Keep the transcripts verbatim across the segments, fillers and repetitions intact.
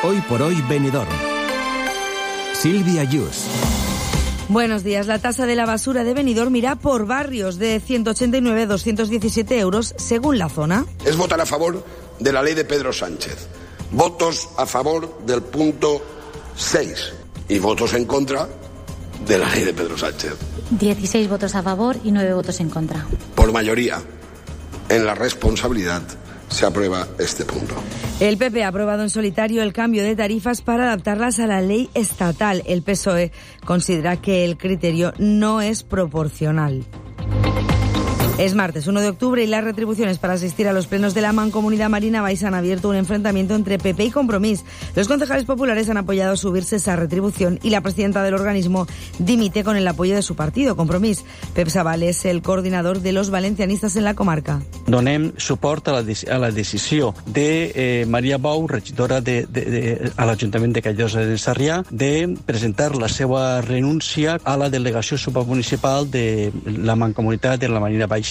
Hoy por hoy Benidorm. Silvia Yus. Buenos días. La tasa de la basura de Benidorm irá por barrios de ciento ochenta y nueve a doscientos diecisiete euros según la zona. Es votar a favor de la ley de Pedro Sánchez. Votos a favor del punto seis y votos en contra de la ley de Pedro Sánchez. dieciséis votos a favor y nueve votos en contra. Por mayoría, en la responsabilidad, se aprueba este punto. El P P ha aprobado en solitario el cambio de tarifas para adaptarlas a la ley estatal. El P S O E considera que el criterio no es proporcional. Es martes uno de octubre y las retribuciones para asistir a los plenos de la Mancomunidad Marina Baixa han abierto un enfrentamiento entre P P y Compromís. Los concejales populares han apoyado subirse esa retribución y la presidenta del organismo dimite con el apoyo de su partido, Compromís. Pep Sabal es el coordinador de los valencianistas en la comarca. Donem suport a la, a la decisió de eh, Maria Bou, regidora de, de, de, a l'Ajuntament de Callosa de Sarrià, de presentar la seva renúncia a la delegació supramunicipal de la Mancomunitat de la Marina Baixa.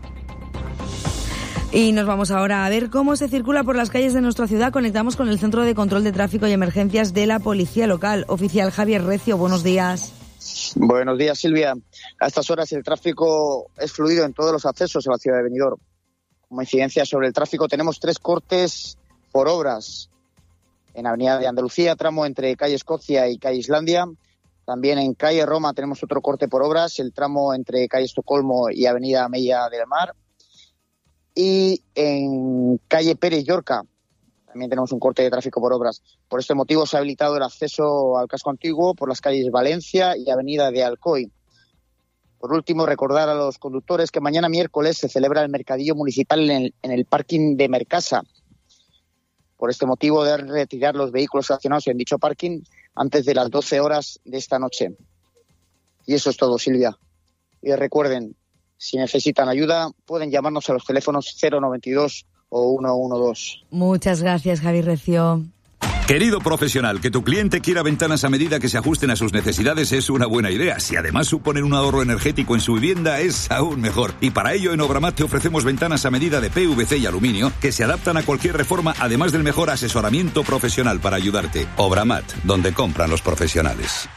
Y nos vamos ahora a ver cómo se circula por las calles de nuestra ciudad. Conectamos con el Centro de Control de Tráfico y Emergencias de la Policía Local. Oficial Javier Recio, buenos días. Buenos días, Silvia. A estas horas el tráfico es fluido en todos los accesos a la ciudad de Benidorm. Como incidencia sobre el tráfico tenemos tres cortes por obras. En Avenida de Andalucía, tramo entre calle Escocia y calle Islandia. También en calle Roma tenemos otro corte por obras, el tramo entre calle Estocolmo y avenida Mella del Mar. Y en calle Pérez Llorca también tenemos un corte de tráfico por obras. Por este motivo se ha habilitado el acceso al casco antiguo por las calles Valencia y avenida de Alcoy. Por último, recordar a los conductores que mañana miércoles se celebra el mercadillo municipal en el, en el parking de Mercasa. Por este motivo deben retirar los vehículos estacionados en dicho parking antes de las doce horas de esta noche. Y eso es todo, Silvia. Y recuerden, si necesitan ayuda, pueden llamarnos a los teléfonos cero noventa y dos o ciento doce. Muchas gracias, Javi Recio. Querido profesional, que tu cliente quiera ventanas a medida que se ajusten a sus necesidades es una buena idea. Si además suponen un ahorro energético en su vivienda, es aún mejor. Y para ello, en Obramat te ofrecemos ventanas a medida de P V C y aluminio que se adaptan a cualquier reforma, además del mejor asesoramiento profesional para ayudarte. Obramat, donde compran los profesionales.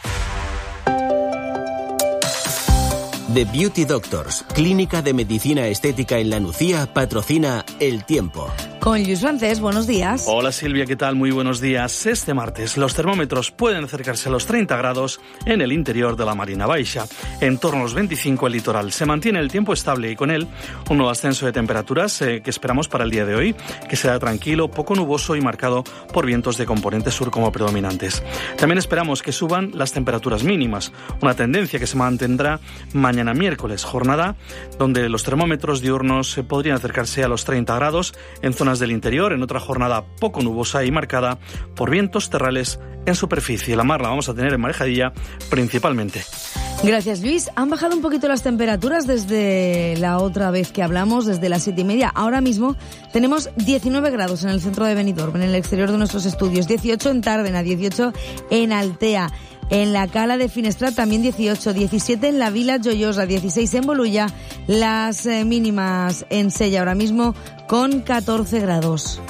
The Beauty Doctors, clínica de medicina estética en La Nucía, patrocina El Tiempo. Con Luis Francés, buenos días. Hola Silvia, ¿qué tal? Muy buenos días. Este martes los termómetros pueden acercarse a los treinta grados en el interior de la Marina Baixa. En torno a los veinticinco el litoral. Se mantiene el tiempo estable y con él un nuevo ascenso de temperaturas eh, que esperamos para el día de hoy, que será tranquilo, poco nuboso y marcado por vientos de componente sur como predominantes. También esperamos que suban las temperaturas mínimas, una tendencia que se mantendrá mañana miércoles, jornada donde los termómetros diurnos eh, podrían acercarse a los treinta grados en zonas del interior, en otra jornada poco nubosa y marcada por vientos terrales en superficie. La mar la vamos a tener en Marejadilla principalmente. Gracias, Luis. Han bajado un poquito las temperaturas desde la otra vez que hablamos, desde las siete y media. Ahora mismo tenemos diecinueve grados en el centro de Benidorm, en el exterior de nuestros estudios, dieciocho en Tàrbena, dieciocho en Altea. En la Cala de Finestrat también dieciocho, diecisiete en la Vila Joiosa, dieciséis en Bolulla, las eh, mínimas en Sella ahora mismo con catorce grados.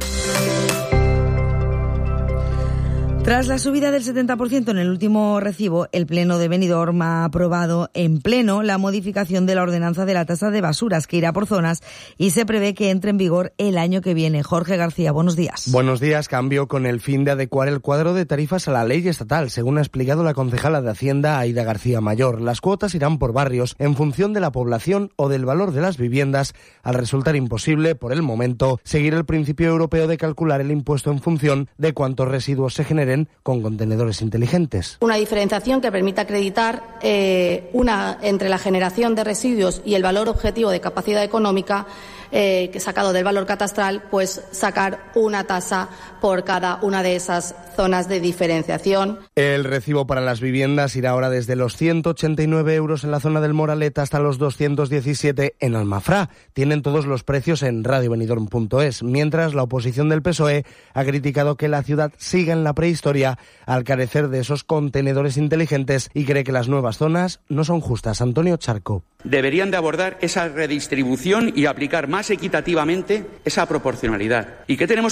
Tras la subida del setenta por ciento en el último recibo, el Pleno de Benidorm ha aprobado en pleno la modificación de la ordenanza de la tasa de basuras, que irá por zonas y se prevé que entre en vigor el año que viene. Jorge García, buenos días. Buenos días. Cambio con el fin de adecuar el cuadro de tarifas a la ley estatal, según ha explicado la concejala de Hacienda, Aida García Mayor. Las cuotas irán por barrios en función de la población o del valor de las viviendas, al resultar imposible, por el momento, seguir el principio europeo de calcular el impuesto en función de cuántos residuos se generen con contenedores inteligentes. Una diferenciación que permita acreditar eh, una entre la generación de residuos y el valor objetivo de capacidad económica eh, que sacado del valor catastral, pues sacar una tasa por cada una de esas zonas de diferenciación. El recibo para las viviendas irá ahora desde los ciento ochenta y nueve euros en la zona del Moraleta hasta los doscientos diecisiete en Almafrá. Tienen todos los precios en radio benidorm punto es, mientras la oposición del P S O E ha criticado que la ciudad siga en la prehistoria al carecer de esos contenedores inteligentes y cree que las nuevas zonas no son justas. Antonio Charco. Deberían de abordar esa redistribución y aplicar más equitativamente esa proporcionalidad. ¿Y qué tenemos